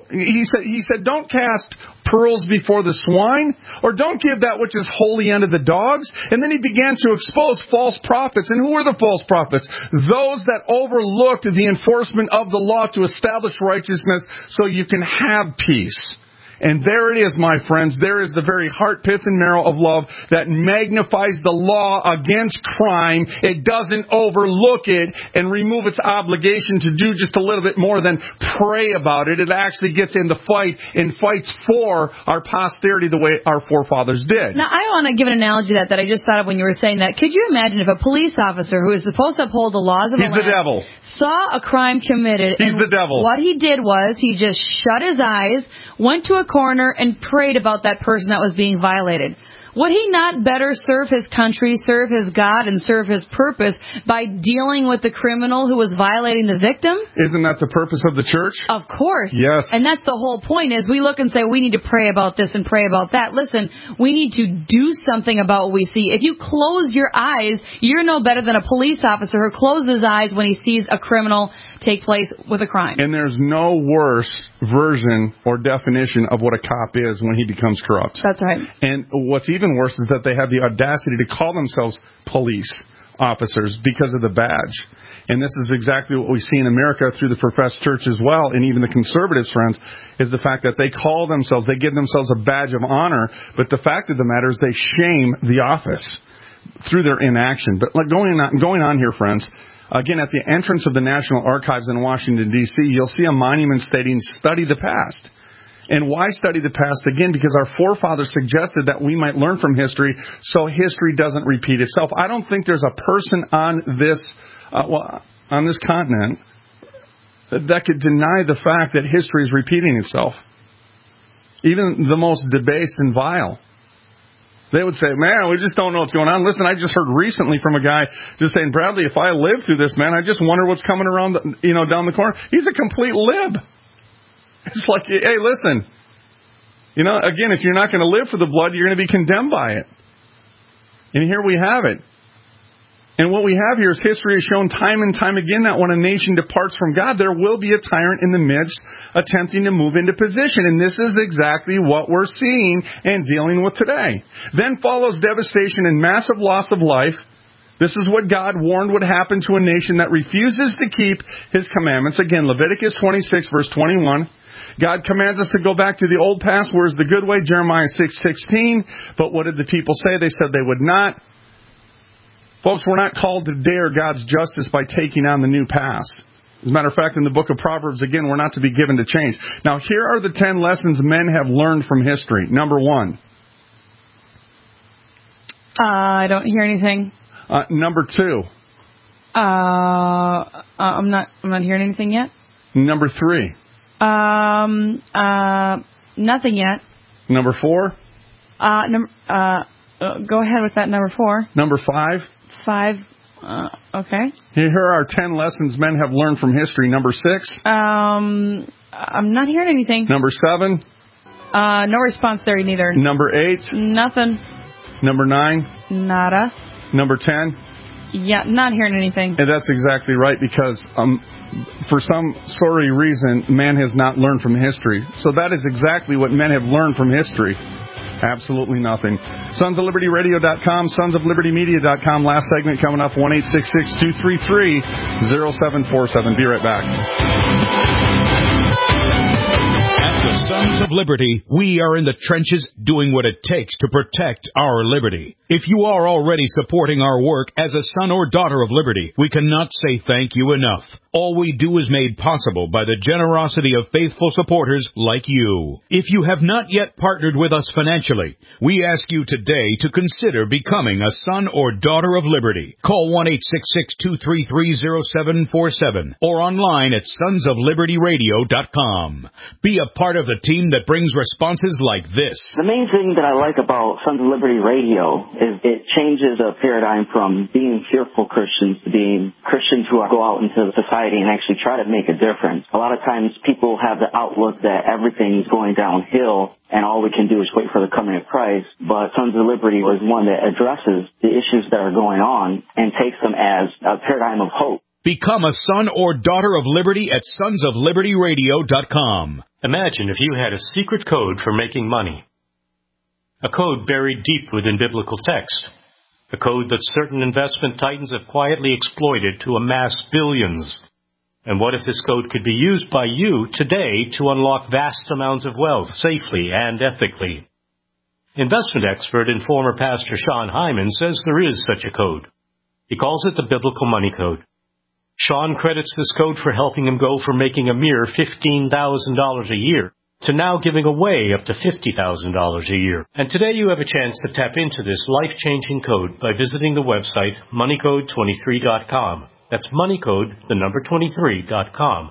don't cast pearls before the swine, or don't give that which is holy unto the dogs. And then he began to expose false prophets. And who are the false prophets? Those that overlooked the enforcement of the law to establish righteousness so you can have peace. And there it is, my friends. There is the very heart, pith, and marrow of love that magnifies the law against crime. It doesn't overlook it and remove its obligation to do just a little bit more than pray about it. It actually gets in the fight and fights for our posterity the way our forefathers did.
Now, I want to give an analogy that I just thought of when you were saying that. Could you imagine if a police officer who is supposed to uphold the laws of the land
the devil.
Saw a crime committed?
He's the devil.
What he did was he just shut his eyes, went to a corner, and prayed about that person that was being violated. Would he not better serve his country, serve his God, and serve his purpose by dealing with the criminal who was violating the victim?
Isn't that the purpose of the church?
Of course.
Yes.
And that's the whole point, is we look and say, we need to pray about this and pray about that. Listen, we need to do something about what we see. If you close your eyes, you're no better than a police officer who closes his eyes when he sees a criminal take place with a crime.
And there's no worse version or definition of what a cop is when he becomes corrupt.
That's right.
And what's even worse is that they have the audacity to call themselves police officers because of the badge. And this is exactly what we see in America through the professed church as well, and even the conservatives, friends, is the fact that they call themselves, they give themselves a badge of honor, but the fact of the matter is they shame the office through their inaction. But going on here, friends, again, at the entrance of the National Archives in Washington, D.C., you'll see a monument stating, "Study the past." And why study the past? Again, because our forefathers suggested that we might learn from history so history doesn't repeat itself. I don't think there's a person on this continent that could deny the fact that history is repeating itself. Even the most debased and vile. They would say, man, we just don't know what's going on. Listen, I just heard recently from a guy just saying, Bradley, if I live through this, man, I just wonder what's coming around, down the corner. He's a complete lib. It's like, hey, listen, again, if you're not going to live for the blood, you're going to be condemned by it. And here we have it. And what we have here is history has shown time and time again that when a nation departs from God, there will be a tyrant in the midst attempting to move into position. And this is exactly what we're seeing and dealing with today. Then follows devastation and massive loss of life. This is what God warned would happen to a nation that refuses to keep His commandments. Again, Leviticus 26, verse 21. God commands us to go back to the old past. Where's the good way? Jeremiah 6:16. But what did the people say? They said they would not. Folks, we're not called to dare God's justice by taking on the new past. As a matter of fact, in the book of Proverbs, again, we're not to be given to change. Now, here are the 10 lessons men have learned from history. Number 1.
I don't hear anything.
Number 2.
I'm not hearing anything yet.
Number 3.
Nothing yet.
Number 4.
Go ahead with that number 4.
Number 5.
5. Okay.
Here are 10 lessons men have learned from history. Number 6.
I'm not hearing anything.
Number 7.
No response there neither.
Number 8.
Nothing.
Number 9.
Nada.
Number 10.
Yeah, not hearing anything.
And that's exactly right, because for some sorry reason, man has not learned from history. So that is exactly what men have learned from history. Absolutely nothing. SonsOfLibertyRadio.com, SonsOfLibertyMedia.com. Last segment coming up, 1-866-233-0747. Be right back.
At the Sons of Liberty, we are in the trenches doing what it takes to protect our liberty. If you are already supporting our work as a son or daughter of liberty, we cannot say thank you enough. All we do is made possible by the generosity of faithful supporters like you. If you have not yet partnered with us financially, we ask you today to consider becoming a son or daughter of liberty. Call 1-866-233-0747 or online at sonsoflibertyradio.com. Be a part of the team that brings responses like this.
The main thing that I like about Sons of Liberty Radio is it changes a paradigm from being fearful Christians to being Christians who go out into society and actually try to make a difference. A lot of times people have the outlook that everything's going downhill and all we can do is wait for the coming of Christ. But Sons of Liberty was one that addresses the issues that are going on and takes them as a paradigm of hope.
Become a son or daughter of liberty at sonsoflibertyradio.com.
Imagine if you had a secret code for making money. A code buried deep within biblical text. A code that certain investment titans have quietly exploited to amass billions. And what if this code could be used by you today to unlock vast amounts of wealth safely and ethically? Investment expert and former pastor Sean Hyman says there is such a code. He calls it the Biblical Money Code. Sean credits this code for helping him go from making a mere $15,000 a year to now giving away up to $50,000 a year. And today you have a chance to tap into this life-changing code by visiting the website moneycode23.com. That's moneycode, the number 23.com.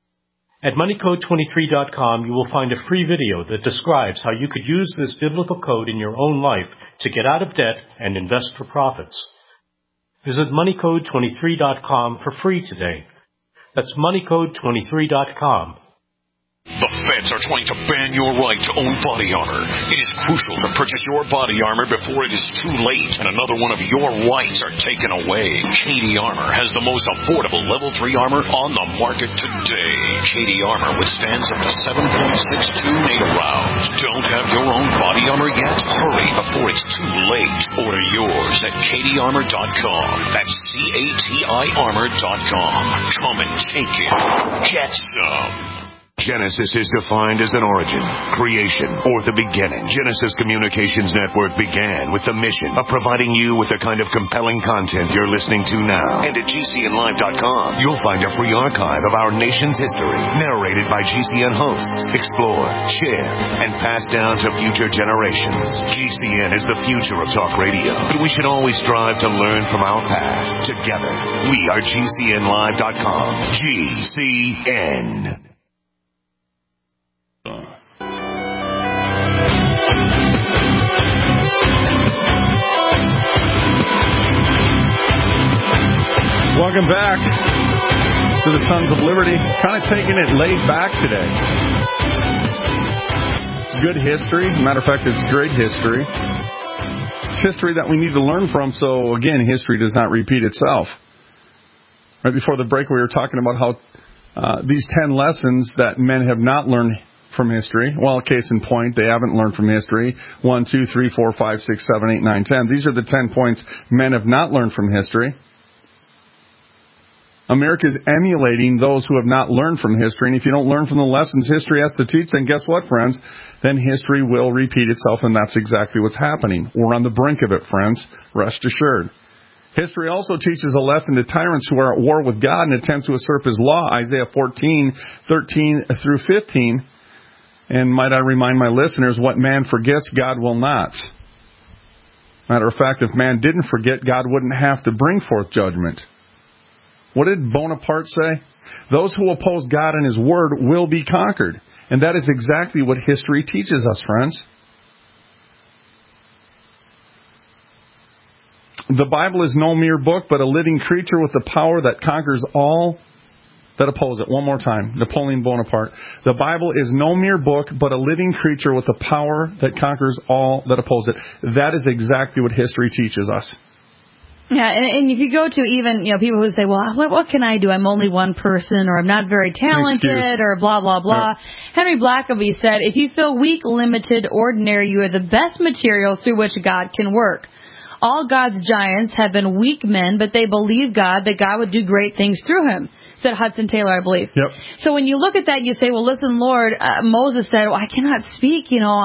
At moneycode23.com, you will find a free video that describes how you could use this biblical code in your own life to get out of debt and invest for profits. Visit moneycode23.com for free today. That's moneycode23.com.
The feds are trying to ban your right to own body armor. It is crucial to purchase your body armor before it is too late and another one of your rights are taken away. Cady Armor has the most affordable Level 3 armor on the market today. Cady Armor withstands up to 7.62 NATO rounds. Don't have your own body armor yet? Hurry before it's too late. Order yours at CadyArmor.com. That's CATI Armor.com. Come and take it. Get some. Genesis is defined as an origin, creation, or the beginning. Genesis Communications Network began with the mission of providing you with the kind of compelling content you're listening to now. And at GCNlive.com, you'll find a free archive of our nation's history, narrated by GCN hosts, explored, shared, and passed down to future generations. GCN is the future of talk radio, but we should always strive to learn from our past. Together, we are GCNlive.com. GCN.
Welcome back to the Sons of Liberty. Kind of taking it laid back today. It's good history. Matter of fact, it's great history. It's history that we need to learn from, so again, history does not repeat itself. Right before the break, we were talking about how these 10 lessons that men have not learned from history. Well, case in point, they haven't learned from history. 1, 2, 3, 4, 5, 6, 7, 8, 9, 10. These are the 10 points men have not learned from history. America is emulating those who have not learned from history. And if you don't learn from the lessons history has to teach, then guess what, friends? Then history will repeat itself, and that's exactly what's happening. We're on the brink of it, friends. Rest assured. History also teaches a lesson to tyrants who are at war with God and attempt to usurp His law. Isaiah 14:13 through 15. And might I remind my listeners, what man forgets, God will not. Matter of fact, if man didn't forget, God wouldn't have to bring forth judgment. What did Bonaparte say? Those who oppose God and His Word will be conquered. And that is exactly what history teaches us, friends. The Bible is no mere book, but a living creature with the power that conquers all that oppose it. One more time. Napoleon Bonaparte. The Bible is no mere book, but a living creature with the power that conquers all that oppose it. That is exactly what history teaches us.
Yeah, and if you go to even, people who say, well, what can I do? I'm only one person, or I'm not very talented, or blah, blah, blah. Yeah. Henry Blackaby said, if you feel weak, limited, ordinary, you are the best material through which God can work. All God's giants have been weak men, but they believed God, that God would do great things through him, said Hudson Taylor, I believe.
Yep.
So when you look at that, you say, well, listen, Lord, Moses said, well, I cannot speak,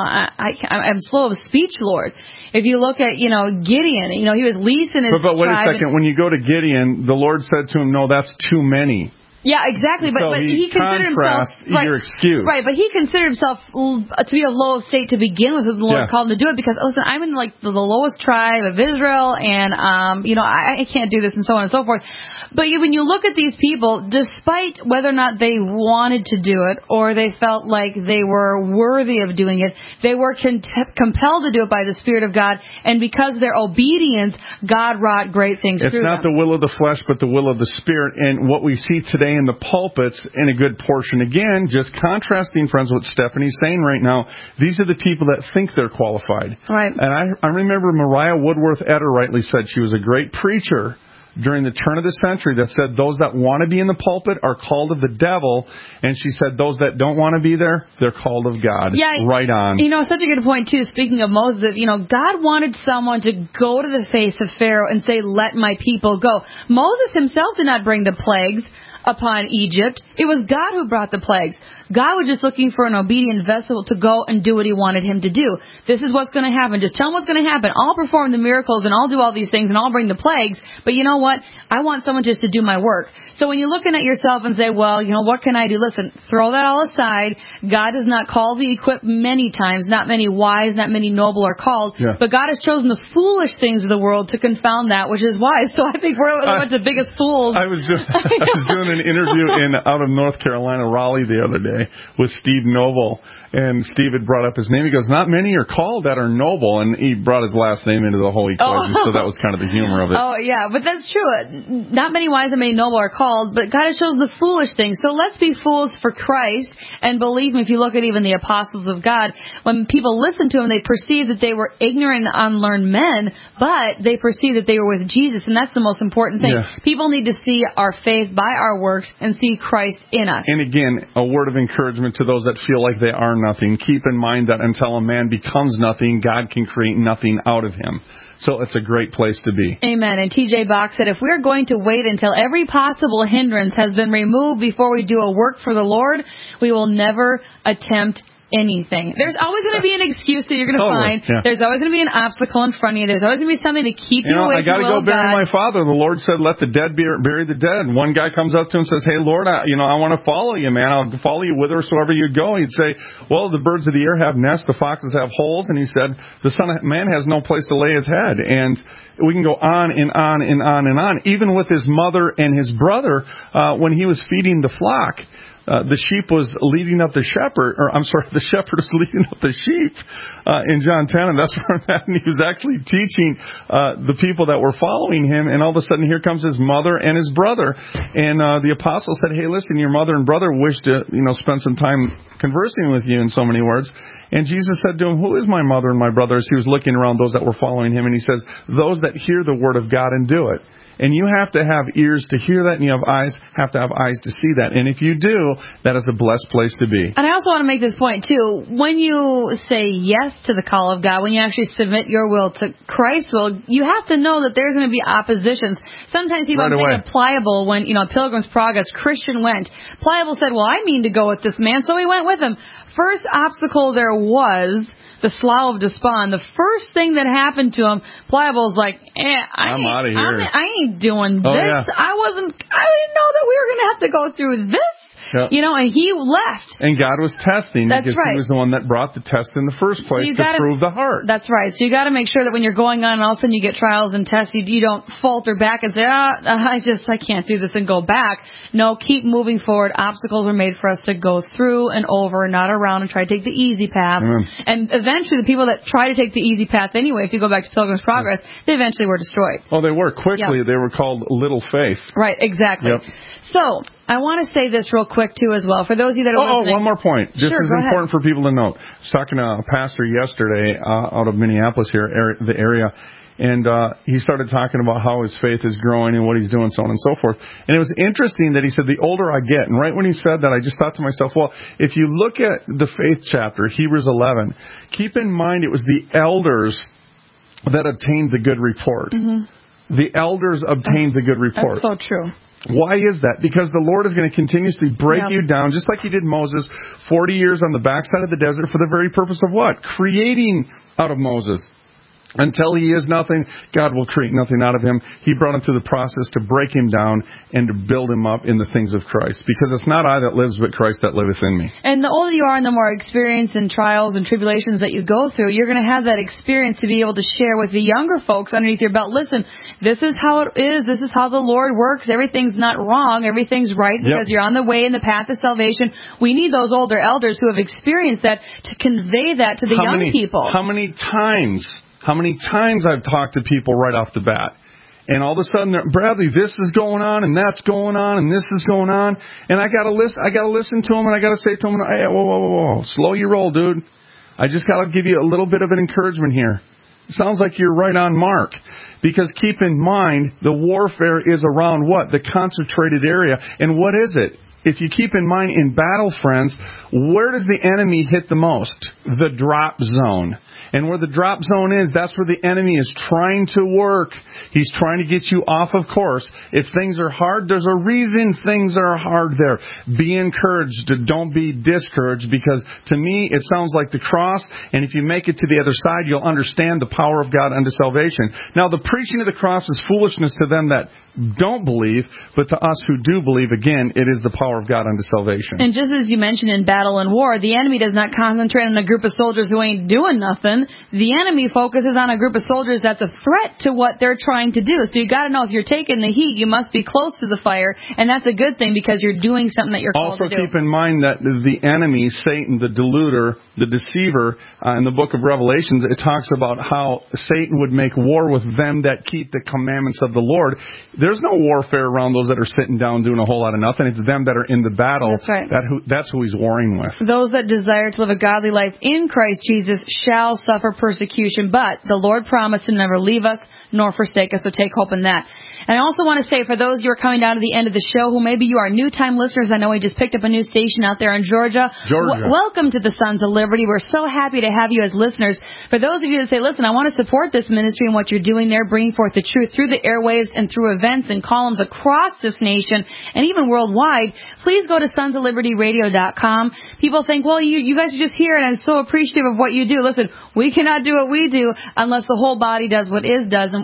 I'm slow of speech, Lord. If you look at, Gideon, he was least in his
But wait
tribe.
a second. When you go to Gideon, the Lord said to him, no, that's too many.
Yeah, exactly. But he considered himself
your excuse.
Right, but he considered himself to be of low state to begin with. The Lord called him to do it because, listen, I'm in the lowest tribe of Israel, and I can't do this, and so on and so forth. But when you look at these people, despite whether or not they wanted to do it or they felt like they were worthy of doing it, they were compelled to do it by the Spirit of God, and because of their obedience, God wrought great things through them.
It's not the will of the flesh, but the will of the Spirit, and what we see today in the pulpits in a good portion. Again, just contrasting, friends, what Stephanie's saying right now. These are the people that think they're qualified.
Right.
And I remember Mariah Woodworth Etter rightly said she was a great preacher during the turn of the century that said those that want to be in the pulpit are called of the devil, and she said those that don't want to be there, they're called of God.
Yeah,
right on.
Such a good point, too, speaking of Moses, God wanted someone to go to the face of Pharaoh and say, let my people go. Moses himself did not bring the plagues upon Egypt. It was God who brought the plagues. God was just looking for an obedient vessel to go and do what he wanted him to do. This is what's going to happen. Just tell him what's going to happen. I'll perform the miracles and I'll do all these things and I'll bring the plagues. But you know what? I want someone just to do my work. So when you're looking at yourself and say, well, what can I do? Listen, throw that all aside. God does not call the equipped many times. Not many wise, not many noble are called. Yeah. But God has chosen the foolish things of the world to confound that which is wise. So I think we're a bunch of biggest fools.
I was doing an interview out of North Carolina, Raleigh, the other day with Steve Noble, and Steve had brought up his name. He goes, not many are called that are noble, and he brought his last name into the whole equation, so that was kind of the humor of it.
Oh, yeah, but that's true. Not many wise and many noble are called, but God has chosen the foolish things. So let's be fools for Christ, and believe me, if you look at even the apostles of God, when people listened to them, they perceived that they were ignorant and unlearned men, but they perceived that they were with Jesus, and that's the most important thing. Yeah. People need to see our faith by our works and see Christ in us.
And again, a word of encouragement to those that feel like they are nothing. Keep in mind that until a man becomes nothing, God can create nothing out of him. So it's a great place to be.
Amen. And T.J. Bach said, if we're going to wait until every possible hindrance has been removed before we do a work for the Lord, we will never attempt anything. There's always going to be an excuse that you're going to find. Yeah. There's always going to be an obstacle in front of you. There's always going to be something to keep you away from the will of God.
I got to go bury my father. The Lord said, let the dead bury the dead. One guy comes up to him and says, hey, Lord, I want to follow you, man. I'll follow you whithersoever you go. He'd say, well, the birds of the air have nests, the foxes have holes. And he said, the Son of Man has no place to lay his head. And we can go on and on and on and on. Even with his mother and his brother, when he was feeding the flock, the sheep was leading up the shepherd, the shepherd was leading up the sheep in John 10, and that's where I'm at. And he was actually teaching the people that were following him, and all of a sudden here comes his mother and his brother. And the apostle said, hey, listen, your mother and brother wish to spend some time conversing with you, in so many words. And Jesus said to him, who is my mother and my brother? As he was looking around those that were following him, and he says, those that hear the word of God and do it. And you have to have ears to hear that, and you have to have eyes to see that. And if you do, that is a blessed place to be.
And I also want to make this point, too. When you say yes to the call of God, when you actually submit your will to Christ's will, you have to know that there's going to be oppositions. Sometimes people think of Pliable when, Pilgrim's Progress, Christian went. Pliable said, well, I mean to go with this man, so he went with him. First obstacle there was the Slough of Despond. The first thing that happened to him, Pliable's like,
I'm out of here.
I ain't doing this. Yeah. I didn't know that we were going to have to go through this. Yep. And he left.
And God was testing.
That's
because
right.
He was the one that brought the test in the first place prove the heart.
That's right. So you got to make sure that when you're going on and all of a sudden you get trials and tests, you don't falter back and say, I can't do this and go back. No, keep moving forward. Obstacles are made for us to go through and over, not around, and try to take the easy path.
Amen.
And eventually the people that try to take the easy path anyway, if you go back to Pilgrim's Progress, they eventually were destroyed.
Oh, they were. Quickly, They were called little faith.
Right, exactly.
Yep.
So, I want to say this real quick, too, as well. For those of you that are listening.
One more point. This is important for people to note. I was talking to a pastor yesterday out of Minneapolis here, the area, and he started talking about how his faith is growing and what he's doing, so on and so forth. And it was interesting that he said, the older I get, and right when he said that, I just thought to myself, well, if you look at the faith chapter, Hebrews 11, keep in mind it was the elders that obtained the good report. Mm-hmm. The elders obtained the good report.
That's so true.
Why is that? Because the Lord is going to continuously break you down, just like he did Moses 40 years on the backside of the desert for the very purpose of what? Creating out of Moses. Until he is nothing, God will create nothing out of him. He brought him through the process to break him down and to build him up in the things of Christ. Because it's not I that lives, but Christ that liveth in me.
And the older you are and the more experience and trials and tribulations that you go through, you're going to have that experience to be able to share with the younger folks underneath your belt. Listen, this is how it is. This is how the Lord works. Everything's not wrong. Everything's right because you're on the way in the path of salvation. We need those older elders who have experienced that to convey that to the young people.
How many times I've talked to people right off the bat, and all of a sudden, Bradley, this is going on, and that's going on, and this is going on, and I gotta listen to them, and I gotta say to them, hey, whoa, slow your roll, dude. I just gotta give you a little bit of an encouragement here. It sounds like you're right on mark. Because keep in mind, the warfare is around what? The concentrated area. And what is it? If you keep in mind, in battle, friends, where does the enemy hit the most? The drop zone. And where the drop zone is, that's where the enemy is trying to work. He's trying to get you off of course. If things are hard, there's a reason things are hard there. Be encouraged. Don't be discouraged, because to me, it sounds like the cross. And if you make it to the other side, you'll understand the power of God unto salvation. Now, the preaching of the cross is foolishness to them that don't believe, but to us who do believe, again, it is the power of God unto salvation.
And just as you mentioned in battle and war, the enemy does not concentrate on a group of soldiers who ain't doing nothing. The enemy focuses on a group of soldiers that's a threat to what they're trying to do. So you got to know if you're taking the heat, you must be close to the fire, and that's a good thing because you're doing something that you're called to do.
Also keep in mind that the enemy, Satan, the deluder, the deceiver, in the book of Revelations, it talks about how Satan would make war with them that keep the commandments of the Lord. There's no warfare around those that are sitting down doing a whole lot of nothing. It's them that are in the battle.
That's right.
That's who he's warring with.
Those that desire to live a godly life in Christ Jesus shall suffer persecution, but the Lord promised to never leave us nor forsake us, so take hope in that. And I also want to say, for those who are coming down to the end of the show, who maybe you are new-time listeners, I know we just picked up a new station out there in Georgia. Welcome to the Sons of Liberty. We're so happy to have you as listeners. For those of you that say, listen, I want to support this ministry and what you're doing there, bringing forth the truth through the airwaves and through events and columns across this nation and even worldwide, please go to sonsoflibertyradio.com. People think, well, you guys are just here and I'm so appreciative of what you do. Listen, we cannot do what we do unless the whole body does what it does.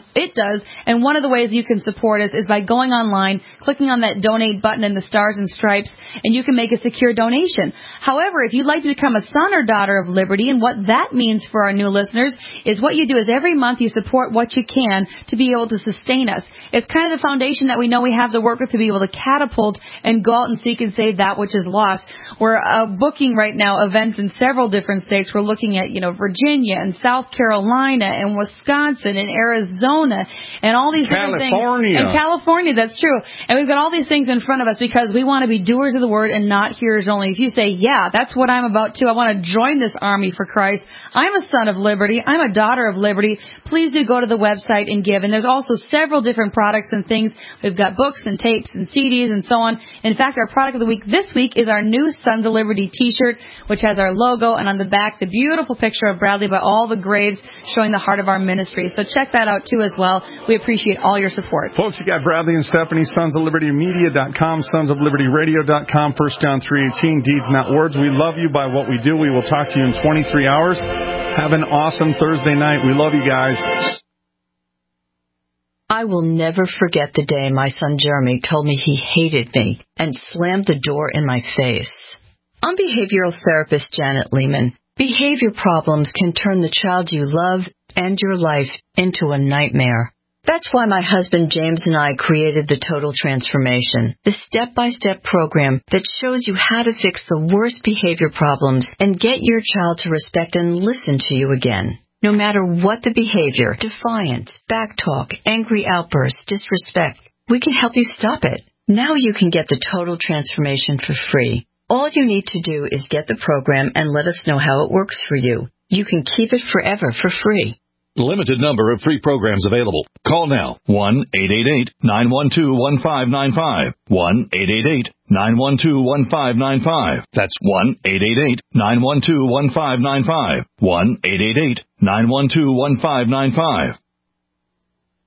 And one of the ways you can support us is by going online, clicking on that donate button in the stars and stripes, and you can make a secure donation. However, if you'd like to become a son or daughter of liberty, and what that means for our new listeners is what you do is every month you support what you can to be able to sustain us. It's kind of the foundation that we know we have to work with to be able to catapult and go out and seek and save that which is lost. We're booking right now events in several different states. We're looking at, Virginia and South Carolina and Wisconsin and Arizona and all these different things. And California, that's true. And we've got all these things in front of us because we want to be doers of the word and not hearers only. If you say, yeah, that's what I'm about too, I want to join this army for Christ, I'm a son of liberty, I'm a daughter of liberty, please do go to the website and give. And there's also several different products and things. We've got books and tapes and CDs and so on. In fact, our product of the week this week is our new Sons of Liberty t-shirt, which has our logo, and on the back, the beautiful picture of Bradley by all the graves showing the heart of our ministry. So check that out too as well. We appreciate all your support.
Folks, you got Bradley and Stephanie, sonsoflibertymedia.com, sonsoflibertyradio.com, 1 John 3:18, deeds not words. We love you by what we do. We will talk to you in 23 hours. Have an awesome Thursday night. We love you guys.
I will never forget the day my son Jeremy told me he hated me and slammed the door in my face. I'm behavioral therapist Janet Lehman. Behavior problems can turn the child you love and your life into a nightmare. That's why my husband James and I created the Total Transformation, the step-by-step program that shows you how to fix the worst behavior problems and get your child to respect and listen to you again. No matter what the behavior, defiance, backtalk, angry outbursts, disrespect, we can help you stop it. Now you can get the total transformation for free. All you need to do is get the program and let us know how it works for you. You can keep it forever for free.
Limited number of free programs available. Call now. 1-888-912-1595. 1-888-912-1595. That's 1-888-912-1595. 1-888-912-1595.